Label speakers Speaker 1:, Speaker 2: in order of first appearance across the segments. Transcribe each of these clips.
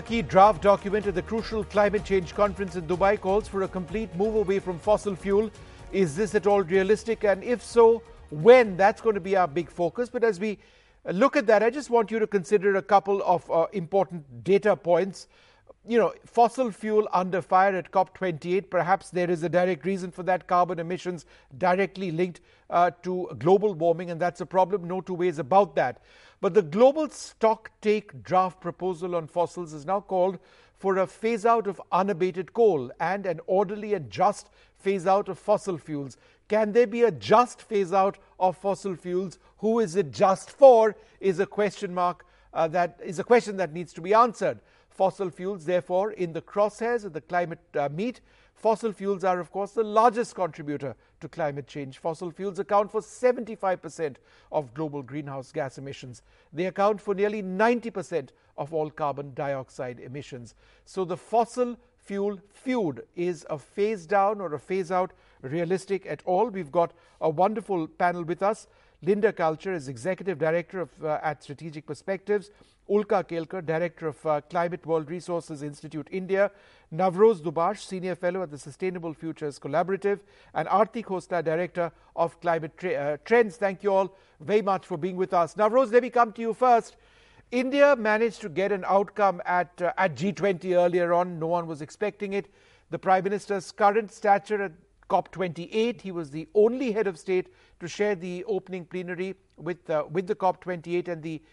Speaker 1: Key draft document at the crucial climate change conference in Dubai calls for a complete move away from fossil fuel. Is this at all realistic? And if so, when? That's going to be our big focus. But as we look at that, I just want you to consider a couple of important data points. You know, fossil fuel under fire at COP28. Perhaps there is a direct reason for that. Carbon emissions directly linked to global warming, and that's a problem. No two ways about that. But the global stock take draft proposal on fossils is now called for a phase out of unabated coal and an orderly and just phase out of fossil fuels. Can there be a just phase out of fossil fuels? Who is it just for? Is a question mark that is a question that needs to be answered. Fossil fuels, therefore, in the crosshairs of the climate meet. Fossil fuels are, of course, the largest contributor to climate change. Fossil fuels account for 75% of global greenhouse gas emissions. They account for nearly 90% of all carbon dioxide emissions. So the fossil fuel feud, is a phase down or a phase out realistic at all? We've got a wonderful panel with us. Linda Culture is Executive Director at Strategic Perspectives. Ulka Kelkar, Director of Climate World Resources Institute, India. Navroz Dubash, Senior Fellow at the Sustainable Futures Collaborative. And Aarti Khosla, Director of Climate Trends. Thank you all very much for being with us. Navroz, let me come to you first. India managed to get an outcome at G20 earlier on. No one was expecting it. The Prime Minister's current stature at COP28, he was the only head of state to share the opening plenary with the COP28 and the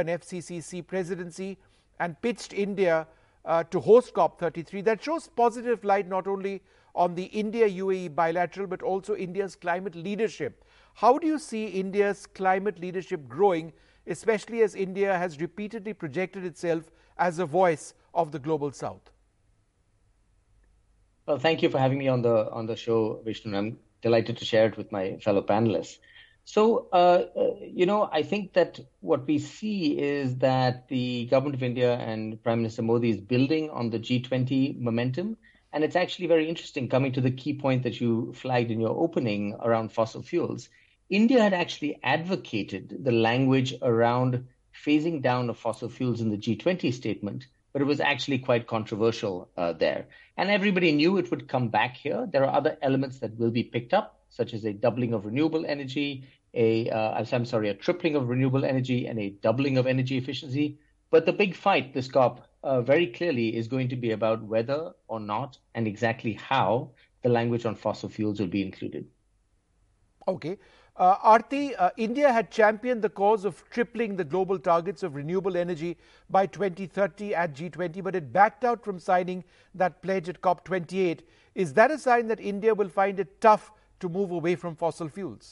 Speaker 1: UNFCCC presidency, and pitched India to host COP33. That shows positive light not only on the India-UAE bilateral but also India's climate leadership. How do you see India's climate leadership growing, especially as India has repeatedly projected itself as a voice of the global south?
Speaker 2: Well, thank you for having me on the show, Vishnu. I'm delighted to share it with my fellow panelists. So, I think that what we see is that the government of India and Prime Minister Modi is building on the G20 momentum. And it's actually very interesting, coming to the key point that you flagged in your opening around fossil fuels. India had actually advocated the language around phasing down of fossil fuels in the G20 statement, but it was actually quite controversial there. And everybody knew it would come back here. There are other elements that will be picked up, such as a doubling of renewable energy, a tripling of renewable energy, and a doubling of energy efficiency. But the big fight, this COP, very clearly is going to be about whether or not and exactly how the language on fossil fuels will be included.
Speaker 1: Okay. Aarti, India had championed the cause of tripling the global targets of renewable energy by 2030 at G20, but it backed out from signing that pledge at COP28. Is that a sign that India will find it tough to move away from fossil fuels?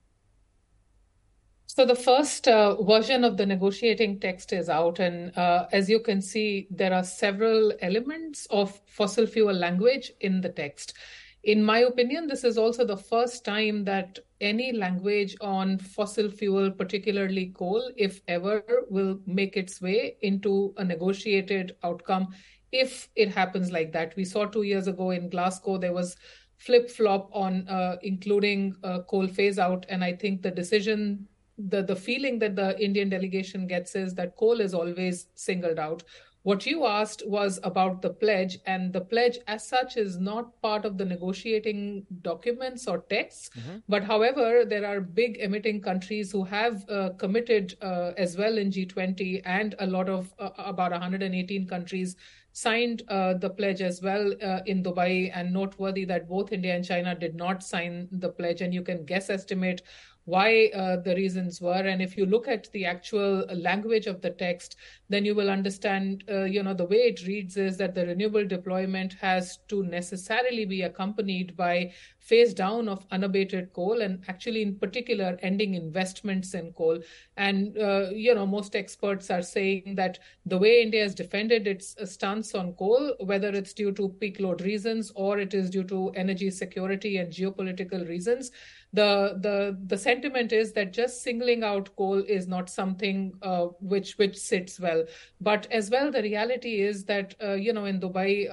Speaker 3: So the first version of the negotiating text is out, and as you can see, there are several elements of fossil fuel language in the text. In my opinion, this is also the first time that any language on fossil fuel, particularly coal, if ever, will make its way into a negotiated outcome, if it happens like that. We saw 2 years ago in Glasgow, there was flip-flop on including coal phase-out, and I think the decision, the feeling that the Indian delegation gets is that coal is always singled out. What you asked was about the pledge, and the pledge as such is not part of the negotiating documents or texts. But however, there are big emitting countries who have committed as well in G20, and a lot of about 118 countries signed the pledge as well in Dubai. And noteworthy that both India and China did not sign the pledge, and you can guess estimate why the reasons were. And if you look at the actual language of the text, then you will understand, the way it reads is that the renewable deployment has to necessarily be accompanied by phase down of unabated coal, and actually in particular ending investments in coal. And, most experts are saying that the way India has defended its stance on coal, whether it's due to peak load reasons or it is due to energy security and geopolitical reasons, the sentiment is that just singling out coal is not something which sits well. But as well, the reality is that in Dubai,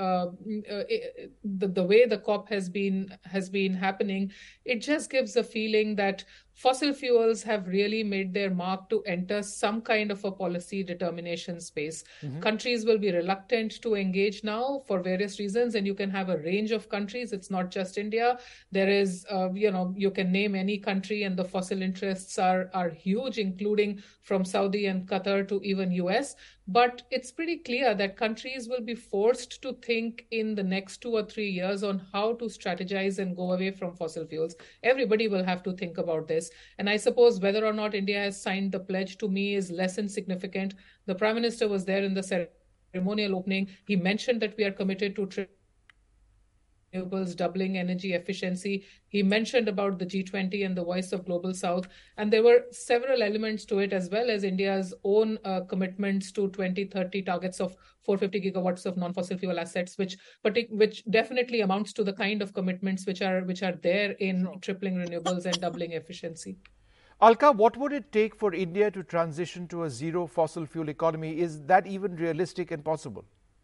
Speaker 3: the way the COP has been happening, it just gives a feeling that fossil fuels have really made their mark to enter some kind of a policy determination space. Countries will be reluctant to engage now for various reasons, and you can have a range of countries. It's not just India. There is, you can name any country, and the fossil interests are huge, including from Saudi and Qatar to even US. But it's pretty clear that countries will be forced to think in the next 2 or 3 years on how to strategize and go away from fossil fuels. Everybody will have to think about this. And I suppose whether or not India has signed the pledge, to me, is less insignificant. The Prime Minister was there in the ceremonial opening. He mentioned that we are committed to renewables, doubling energy efficiency. He mentioned about the G20 and the Voice of Global South. And there were several elements to it, as well as India's own commitments to 2030 targets of 450 gigawatts of non-fossil fuel assets, which definitely amounts to the kind of commitments which are there in tripling renewables and doubling efficiency.
Speaker 1: Alka, what would it take for India to transition to a zero fossil fuel economy? Is that even realistic and possible?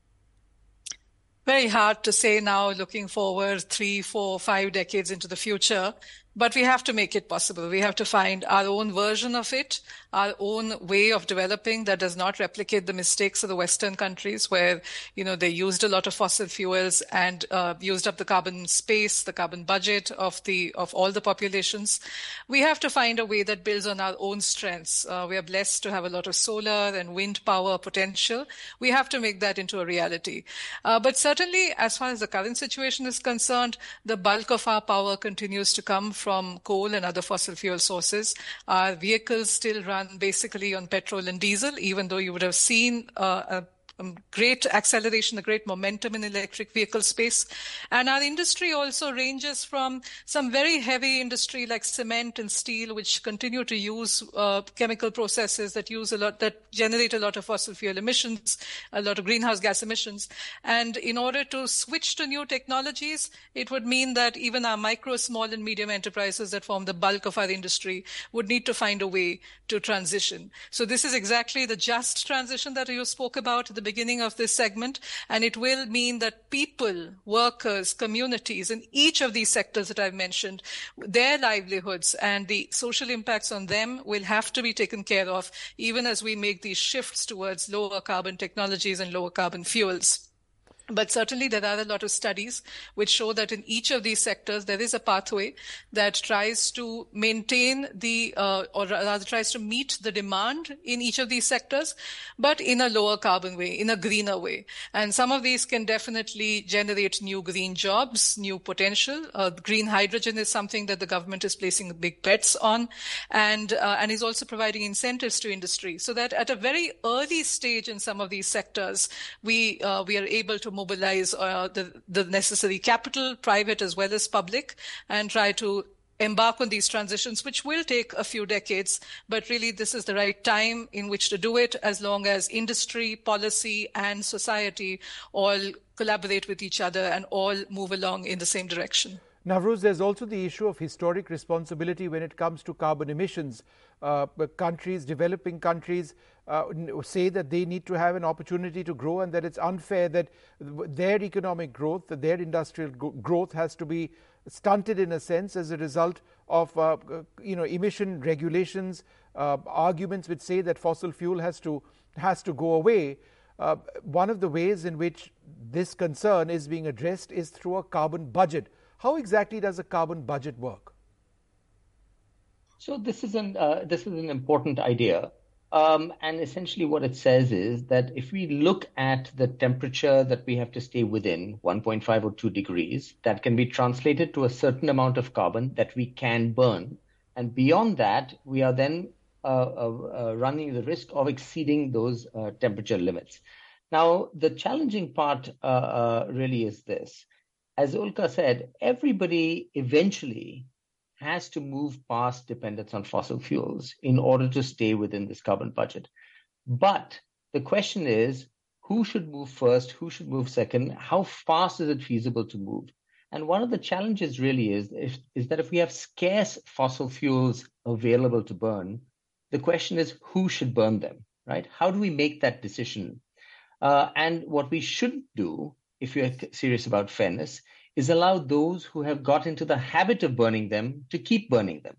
Speaker 4: Very hard to say now, looking forward 3, 4, 5 decades into the future. But we have to make it possible. We have to find our own version of it, our own way of developing that does not replicate the mistakes of the Western countries where, they used a lot of fossil fuels and used up the carbon space, the carbon budget of all the populations. We have to find a way that builds on our own strengths. We are blessed to have a lot of solar and wind power potential. We have to make that into a reality. But certainly, as far as the current situation is concerned, the bulk of our power continues to come from coal and other fossil fuel sources. Our vehicles still run basically on petrol and diesel, even though you would have seen a great acceleration, a great momentum in electric vehicle space. And our industry also ranges from some very heavy industry like cement and steel, which continue to use chemical processes that generate a lot of fossil fuel emissions, a lot of greenhouse gas emissions. And in order to switch to new technologies, it would mean that even our micro, small and medium enterprises that form the bulk of our industry would need to find a way to transition. So this is exactly the just transition that you spoke about at the beginning of this segment, and it will mean that people, workers, communities in each of these sectors that I've mentioned, their livelihoods and the social impacts on them will have to be taken care of, even as we make these shifts towards lower carbon technologies and lower carbon fuels. But certainly there are a lot of studies which show that in each of these sectors, there is a pathway that tries to maintain or rather tries to meet the demand in each of these sectors, but in a lower carbon way, in a greener way. And some of these can definitely generate new green jobs, new potential. Green hydrogen is something that the government is placing big bets on and is also providing incentives to industry so that at a very early stage in some of these sectors, we are able to mobilize the necessary capital, private as well as public, and try to embark on these transitions, which will take a few decades. But really, this is the right time in which to do it, as long as industry, policy, and society all collaborate with each other and all move along in the same direction.
Speaker 1: Navroz, there's also the issue of historic responsibility when it comes to carbon emissions. Developing countries say that they need to have an opportunity to grow and that it's unfair that their economic growth, their industrial growth has to be stunted in a sense as a result of emission regulations, arguments which say that fossil fuel has to go away. One of the ways in which this concern is being addressed is through a carbon budget. How exactly does a carbon budget work?
Speaker 2: So this is an important idea. And essentially what it says is that if we look at the temperature that we have to stay within, 1.5 or 2 degrees, that can be translated to a certain amount of carbon that we can burn. And beyond that, we are then running the risk of exceeding those temperature limits. Now, the challenging part really is this. As Ulka said, everybody eventually has to move past dependence on fossil fuels in order to stay within this carbon budget. But the question is, who should move first? Who should move second? How fast is it feasible to move? And one of the challenges really is that if we have scarce fossil fuels available to burn, the question is who should burn them, right? How do we make that decision? And what we shouldn't do, if you're serious about fairness, is allow those who have got into the habit of burning them to keep burning them.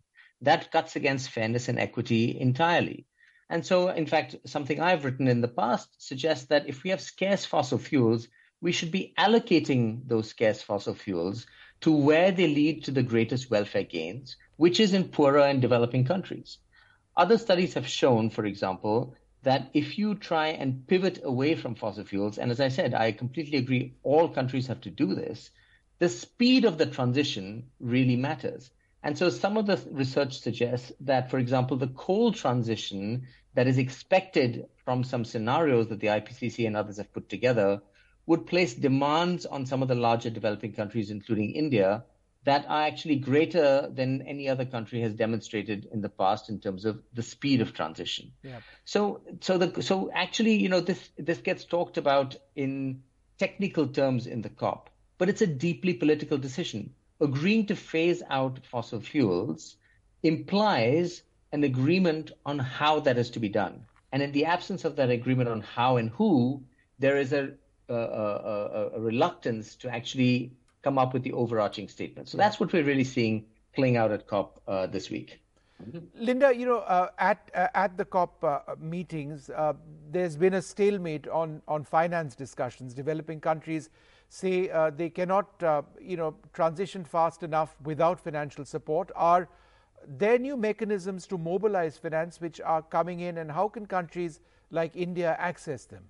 Speaker 2: that cuts against fairness and equity entirely. And so, in fact, something I've written in the past suggests that if we have scarce fossil fuels, we should be allocating those scarce fossil fuels to where they lead to the greatest welfare gains, which is in poorer and developing countries. Other studies have shown, for example, that if you try and pivot away from fossil fuels, and as I said, I completely agree, all countries have to do this, the speed of the transition really matters. And so some of the research suggests that, for example, the coal transition that is expected from some scenarios that the IPCC and others have put together would place demands on some of the larger developing countries, including India, that are actually greater than any other country has demonstrated in the past in terms of the speed of transition.
Speaker 1: Yeah.
Speaker 2: So actually, this gets talked about in technical terms in the COP, but it's a deeply political decision. Agreeing to phase out fossil fuels implies an agreement on how that is to be done. And in the absence of that agreement on how and who, there is a reluctance to actually come up with the overarching statement. So that's what we're really seeing playing out at COP this week.
Speaker 1: Linda, at the COP meetings, there's been a stalemate on finance discussions. Developing countries say they cannot, transition fast enough without financial support. Are there new mechanisms to mobilize finance which are coming in, and how can countries like India access them?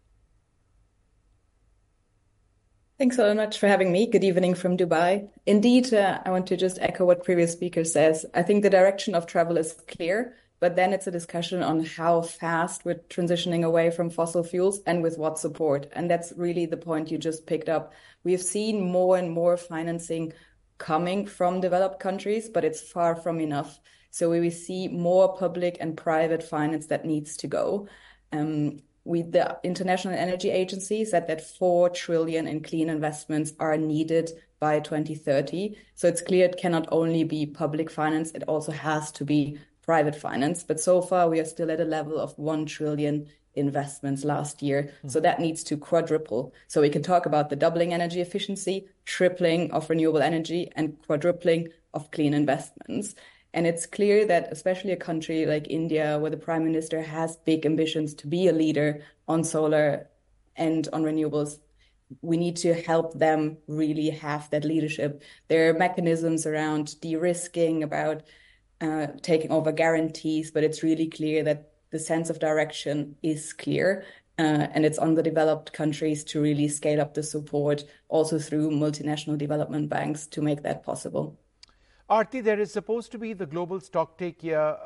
Speaker 5: Thanks so much for having me. Good evening from Dubai. Indeed, I want to just echo what previous speaker says. I think the direction of travel is clear, but then it's a discussion on how fast we're transitioning away from fossil fuels and with what support. And that's really the point you just picked up. We've seen more and more financing coming from developed countries, but it's far from enough. So we see more public and private finance that needs to go. The International Energy Agency said that 4 trillion in clean investments are needed by 2030. So it's clear it cannot only be public finance, it also has to be private finance. But so far, we are still at a level of 1 trillion investments last year. So that needs to quadruple. So we can talk about the doubling energy efficiency, tripling of renewable energy, and quadrupling of clean investments. And it's clear that especially a country like India, where the prime minister has big ambitions to be a leader on solar and on renewables, we need to help them really have that leadership. There are mechanisms around de-risking, about taking over guarantees, but it's really clear that the sense of direction is clear. And it's on the developed countries to really scale up the support, also through multinational development banks, to make that possible.
Speaker 1: Aarti, there is supposed to be the global stocktake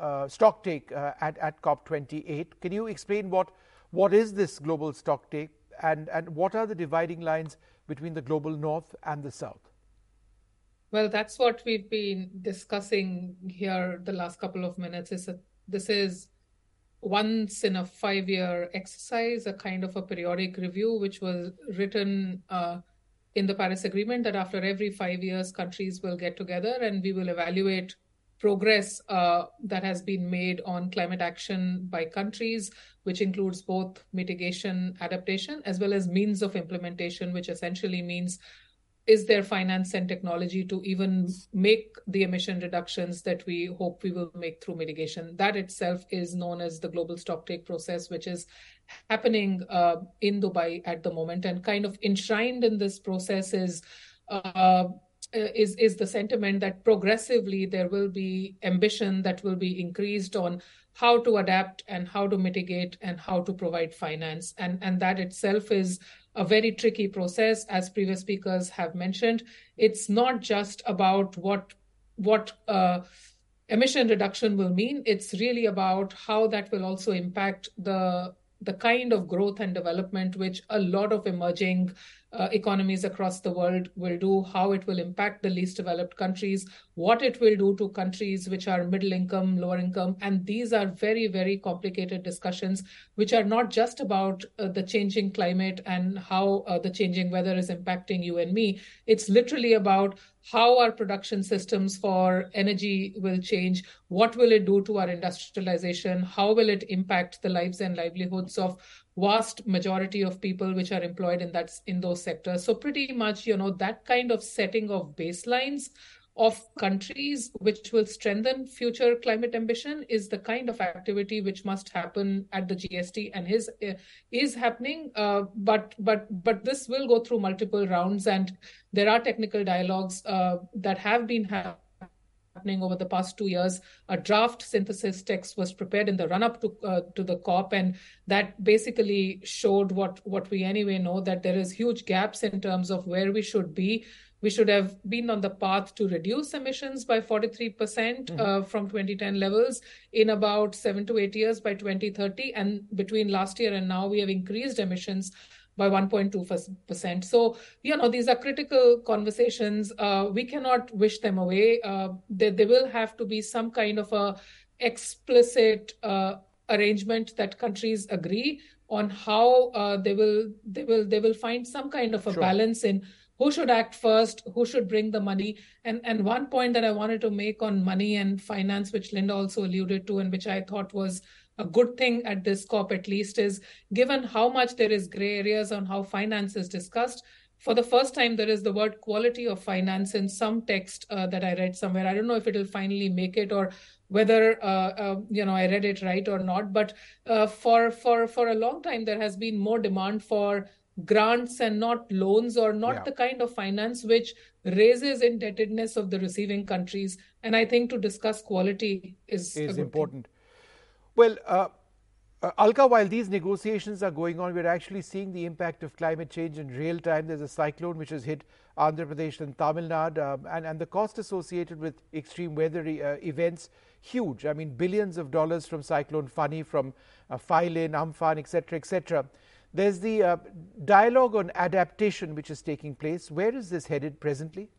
Speaker 1: at COP28. Can you explain what is this global stocktake, and what are the dividing lines between the global north and the south?
Speaker 3: Well, that's what we've been discussing here the last couple of minutes. This is once in a 5-year exercise, a kind of a periodic review, which was written in the Paris Agreement, that after every 5 years, countries will get together and we will evaluate progress that has been made on climate action by countries, which includes both mitigation, adaptation, as well as means of implementation, which essentially means, is there finance and technology to even make the emission reductions that we hope we will make through mitigation? That itself is known as the global stocktake process, which is happening in Dubai at the moment. And kind of enshrined in this process is the sentiment that progressively there will be ambition that will be increased on how to adapt and how to mitigate and how to provide finance. And that itself is a very tricky process, as previous speakers have mentioned. It's not just about what emission reduction will mean. It's really about how that will also impact the kind of growth and development which a lot of emerging economies across the world will do, how it will impact the least developed countries, what it will do to countries which are middle income, lower income. And these are very, very complicated discussions, which are not just about the changing climate and how the changing weather is impacting you and me. It's literally about how our production systems for energy will change, what will it do to our industrialization, how will it impact the lives and livelihoods of vast majority of people which are employed in those sectors. So pretty much, that kind of setting of baselines of countries which will strengthen future climate ambition is the kind of activity which must happen at the GST and is happening. But this will go through multiple rounds, and there are technical dialogues that have been happening over the past 2 years. A draft synthesis text was prepared in the run-up to the COP, and that basically showed what we anyway know, that there is huge gaps in terms of where we should be. We should have been on the path to reduce emissions by 43% from 2010 levels in about 7 to 8 years by 2030. And between last year and now, we have increased emissions by 1.2%. So, these are critical conversations. We cannot wish them away. There will have to be some kind of a explicit arrangement that countries agree on how they will find some kind of a balance in who should act first, who should bring the money. And one point that I wanted to make on money and finance, which Linda also alluded to, and which I thought was a good thing at this COP at least, is given how much there is gray areas on how finance is discussed, for the first time there is the word quality of finance in some text that I read somewhere. I don't know if it will finally make it or whether I read it right or not, but for a long time there has been more demand for grants and not loans, or not the kind of finance which raises indebtedness of the receiving countries. And I think to discuss quality is important.
Speaker 1: Well, Alka, while these negotiations are going on, we're actually seeing the impact of climate change in real time. There's a cyclone which has hit Andhra Pradesh and Tamil Nadu, and the cost associated with extreme weather events, huge. I mean, billions of dollars from Cyclone Fani, from Failin, Amphan, etc., etc. There's the dialogue on adaptation which is taking place. Where is this headed presently?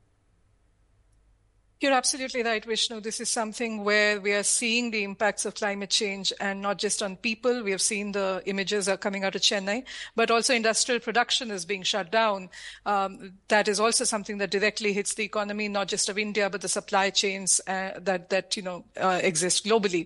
Speaker 4: You're absolutely right, Vishnu. This is something where we are seeing the impacts of climate change, and not just on people. We have seen the images are coming out of Chennai, but also industrial production is being shut down. That is also something that directly hits the economy, not just of India, but the supply chains that exist globally.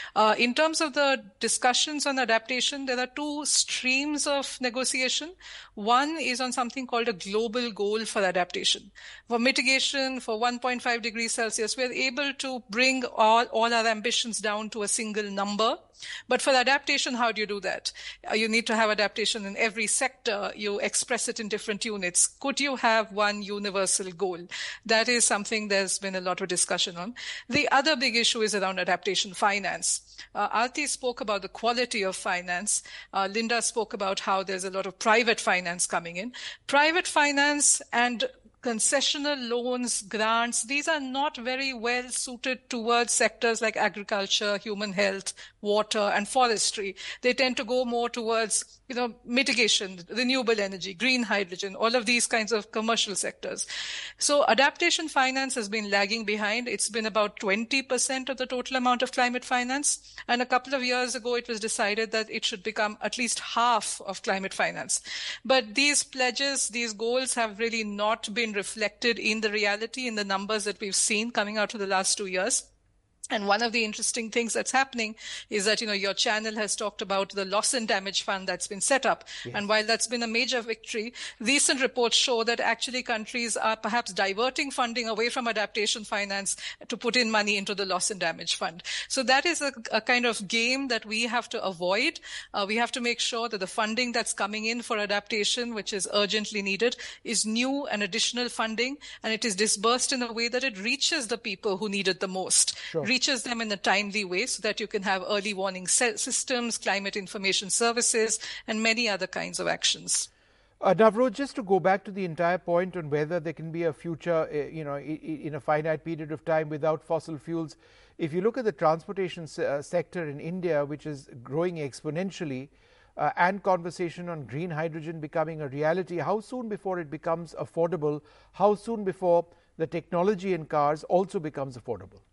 Speaker 4: In terms of the discussions on adaptation, there are two streams of negotiation. One is on something called a global goal for adaptation. For mitigation, for 1.5 degrees Celsius, we are able to bring all our ambitions down to a single number. But for adaptation, how do you do that? You need to have adaptation in every sector. You express it in different units. Could you have one universal goal? That is something there's been a lot of discussion on. The other big issue is around adaptation finance. Aarti spoke about the quality of finance. Linda spoke about how there's a lot of private finance coming in. Private finance and concessional loans, grants, these are not very well suited towards sectors like agriculture, human health, water, and forestry. They tend to go more towards, mitigation, renewable energy, green hydrogen, all of these kinds of commercial sectors. So adaptation finance has been lagging behind. It's been about 20% of the total amount of climate finance. And a couple of years ago, it was decided that it should become at least half of climate finance. But these pledges, these goals have really not been reflected in the reality, in the numbers that we've seen coming out of the last 2 years. And one of the interesting things that's happening is that, your channel has talked about the loss and damage fund that's been set up. Yes. And while that's been a major victory, recent reports show that actually countries are perhaps diverting funding away from adaptation finance to put in money into the loss and damage fund. So that is a kind of game that we have to avoid. We have to make sure that the funding that's coming in for adaptation, which is urgently needed, is new and additional funding, and it is disbursed in a way that it reaches the people who need it the most.
Speaker 1: Sure.
Speaker 4: Reaches them in a timely way so that you can have early warning systems, climate information services, and many other kinds of actions.
Speaker 1: Navroz, just to go back to the entire point on whether there can be a future, in a finite period of time without fossil fuels, if you look at the transportation sector in India, which is growing exponentially, and conversation on green hydrogen becoming a reality, how soon before it becomes affordable? How soon before the technology in cars also becomes affordable?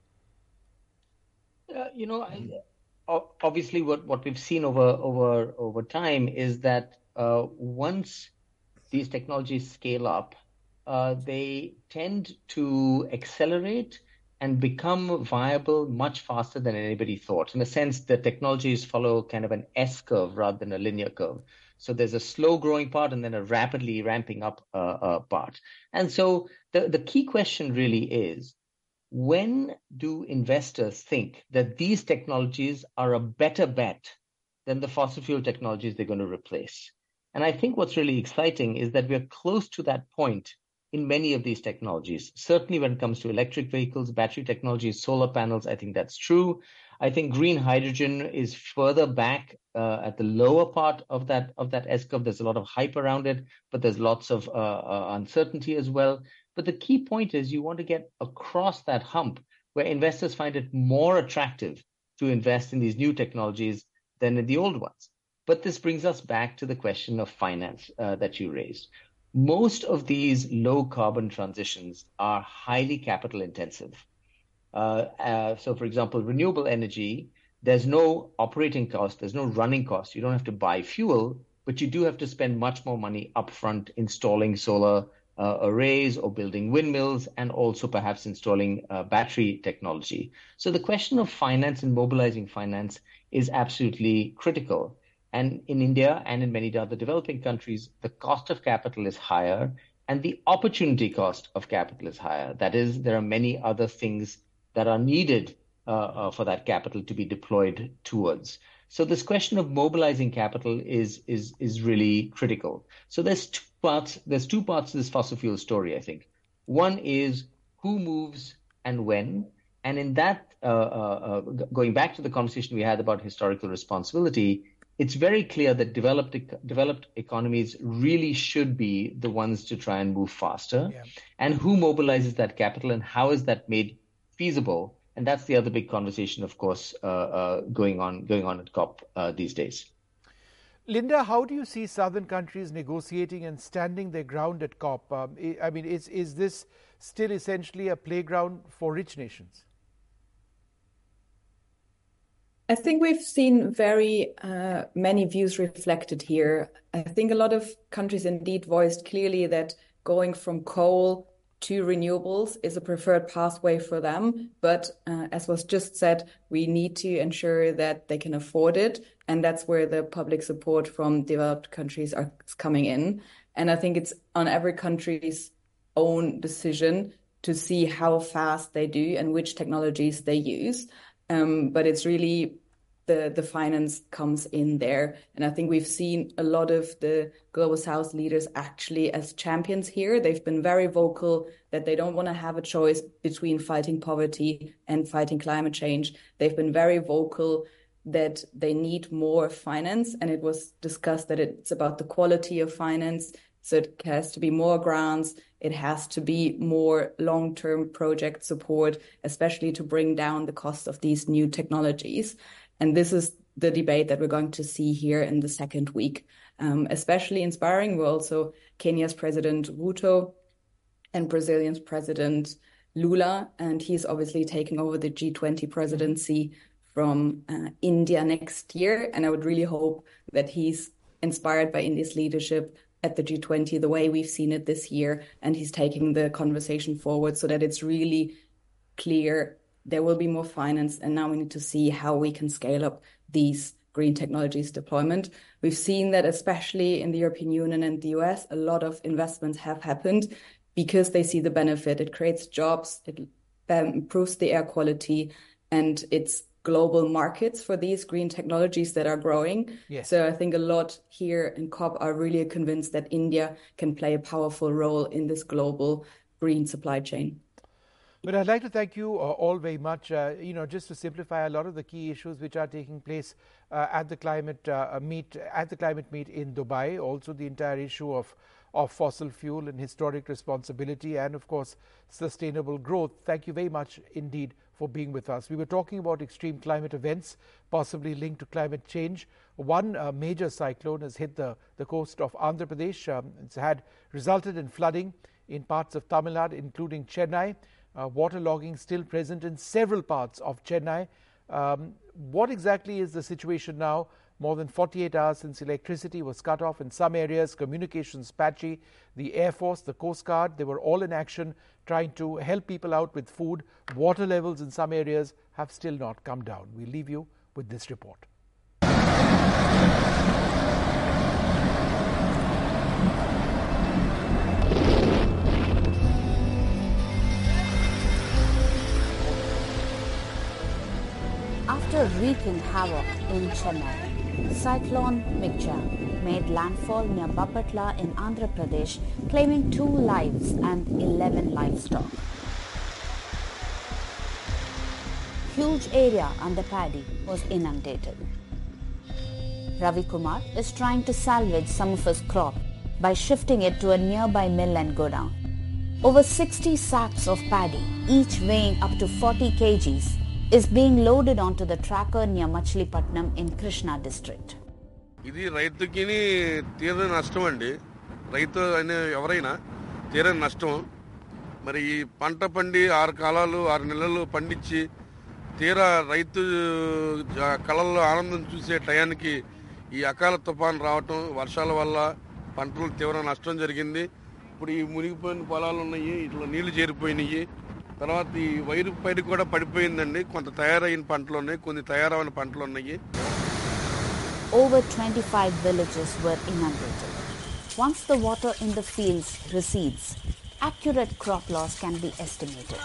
Speaker 2: Obviously, what we've seen over time is that once these technologies scale up, they tend to accelerate and become viable much faster than anybody thought. In a sense, the technologies follow kind of an S curve rather than a linear curve. So there's a slow growing part and then a rapidly ramping up part. And so the key question really is, when do investors think that these technologies are a better bet than the fossil fuel technologies they're going to replace? And I think what's really exciting is that we're close to that point in many of these technologies. Certainly when it comes to electric vehicles, battery technologies, solar panels, I think that's true. I think green hydrogen is further back at the lower part of that S-curve. There's a lot of hype around it, but there's lots of uncertainty as well. But the key point is you want to get across that hump where investors find it more attractive to invest in these new technologies than in the old ones. But this brings us back to the question of finance that you raised. Most of these low carbon transitions are highly capital intensive. So, for example, renewable energy, there's no operating cost, there's no running cost. You don't have to buy fuel, but you do have to spend much more money upfront installing solar arrays or building windmills, and also perhaps installing battery technology. So the question of finance and mobilizing finance is absolutely critical. And in India and in many other developing countries, the cost of capital is higher and the opportunity cost of capital is higher. That is, there are many other things that are needed for that capital to be deployed towards. So this question of mobilizing capital is really critical. So there's two parts to this fossil fuel story, I think. One is who moves and when. And in that, going back to the conversation we had about historical responsibility, it's very clear that developed economies really should be the ones to try and move faster. Yeah. And who mobilizes that capital and how is that made feasible? And that's the other big conversation, of course, going on at COP these days.
Speaker 1: Linda, how do you see southern countries negotiating and standing their ground at COP? I mean, is this still essentially a playground for rich nations?
Speaker 5: I think we've seen very many views reflected here. I think a lot of countries indeed voiced clearly that going from coal to renewables is a preferred pathway for them. But as was just said, we need to ensure that they can afford it. And that's where the public support from developed countries is coming in. And I think it's on every country's own decision to see how fast they do and which technologies they use. But it's really the finance comes in there. And I think we've seen a lot of the Global South leaders actually as champions here. They've been very vocal that they don't want to have a choice between fighting poverty and fighting climate change. They've been very vocal that they need more finance. And it was discussed that it's about the quality of finance. So it has to be more grants. It has to be more long-term project support, especially to bring down the cost of these new technologies. And this is the debate that we're going to see here in the second week. Especially inspiring were also Kenya's President Ruto and Brazilian's President Lula. And he's obviously taking over the G20 presidency from India next year. And I would really hope that he's inspired by India's leadership at the G20, the way we've seen it this year. And he's taking the conversation forward so that it's really clear there will be more finance, and now we need to see how we can scale up these green technologies deployment. We've seen that especially in the European Union and the US, a lot of investments have happened because they see the benefit. It creates jobs, it improves the air quality, and it's global markets for these green technologies that are growing. Yes. So I think a lot here in COP are really convinced that India can play a powerful role in this global green supply chain.
Speaker 1: But I'd like to thank you all very much. Just to simplify a lot of the key issues which are taking place at the climate meet in Dubai. Also, the entire issue of fossil fuel and historic responsibility, and of course, sustainable growth. Thank you very much indeed for being with us. We were talking about extreme climate events, possibly linked to climate change. One major cyclone has hit the coast of Andhra Pradesh. It's resulted in flooding in parts of Tamil Nadu, including Chennai. Waterlogging still present in several parts of Chennai. What exactly is the situation now? More than 48 hours since electricity was cut off in some areas, communications patchy. The Air Force, the Coast Guard, they were all in action trying to help people out with food. Water levels in some areas have still not come down. We'll leave you with this report.
Speaker 6: After wreaking havoc in Chennai, Cyclone Mikja made landfall near Bapatla in Andhra Pradesh, claiming 2 lives and 11 livestock. Huge area under paddy was inundated. Ravi Kumar is trying to salvage some of his crop by shifting it to a nearby mill and godown. Over 60 sacks of paddy, each weighing up to 40 kgs, is being loaded onto the tracker near Machilipatnam in Krishna district.
Speaker 7: ఇది రైతుకి తీరని నష్టం అండి. రైతు అనే ఎవరైనా తీరని నష్టం. మరి ఈ పంట పండి 6 కాలాలు 6 నెలలు పండించి తీరా రైతు కళల్లో ఆనందం చూసే టయానికి ఈ అకాల తుఫాన్ రావటం, వర్షాల వల్ల పంటలు తీవ్ర నష్టం జరిగింది. ఇప్పుడు ఈ మునిగిపోయిన పొలాలు ఉన్నాయి, ఇట్లా నీళ్లు చేరిపోయినాయి. తర్వాత ఈ వైరు పైరు కూడా పడిపోయిందండి. కొంత తయారైన పంటలు ఉన్నాయి, కొన్ని తయారైన పంటలు ఉన్నాయి.
Speaker 6: Over 25 villages were inundated. Once the water in the fields recedes, accurate crop loss can be estimated.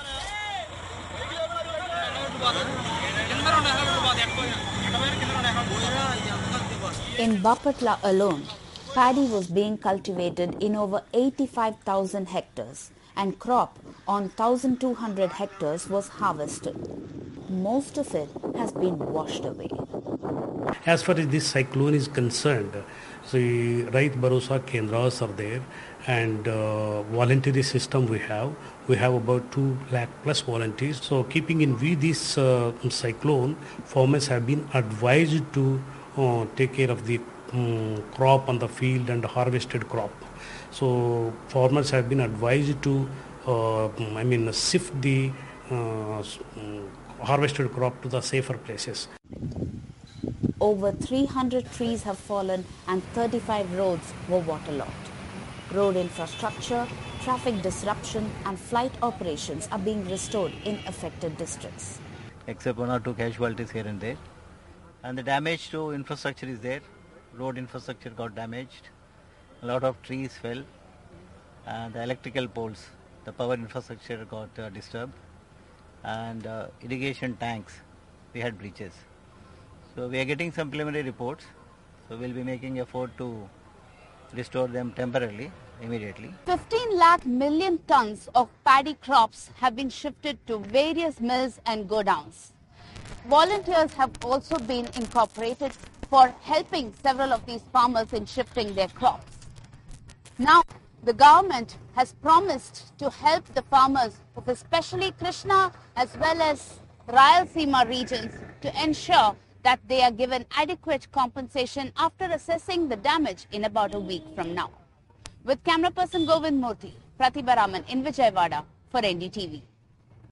Speaker 6: In Bapatla alone, paddy was being cultivated in over 85,000 hectares and crop on 1,200 hectares was harvested. Most of it has been washed away.
Speaker 8: As far as this cyclone is concerned, the Rait Bharosa Kendras are there, and voluntary system we have. We have about 2 lakh plus volunteers. So keeping in view this cyclone, farmers have been advised to take care of the crop on the field and harvested crop. So farmers have been advised to shift the harvested crop to the safer places.
Speaker 6: Over 300 trees have fallen and 35 roads were waterlogged. Road infrastructure, traffic disruption and flight operations are being restored in affected districts.
Speaker 9: Except 1 or 2 casualties here and there. And the damage to infrastructure is there. Road infrastructure got damaged. A lot of trees fell. And the electrical poles, the power infrastructure got disturbed. And irrigation tanks, we had breaches. So we are getting some preliminary reports. So we'll be making effort to restore them temporarily, immediately.
Speaker 6: 15 lakh million tons of paddy crops have been shifted to various mills and godowns. Volunteers have also been incorporated for helping several of these farmers in shifting their crops. Now, the government has promised to help the farmers of especially Krishna as well as Rayalaseema regions to ensure that they are given adequate compensation after assessing the damage in about a week from now. With camera person Govind Murthy, Pratibha Raman in Vijayawada for NDTV.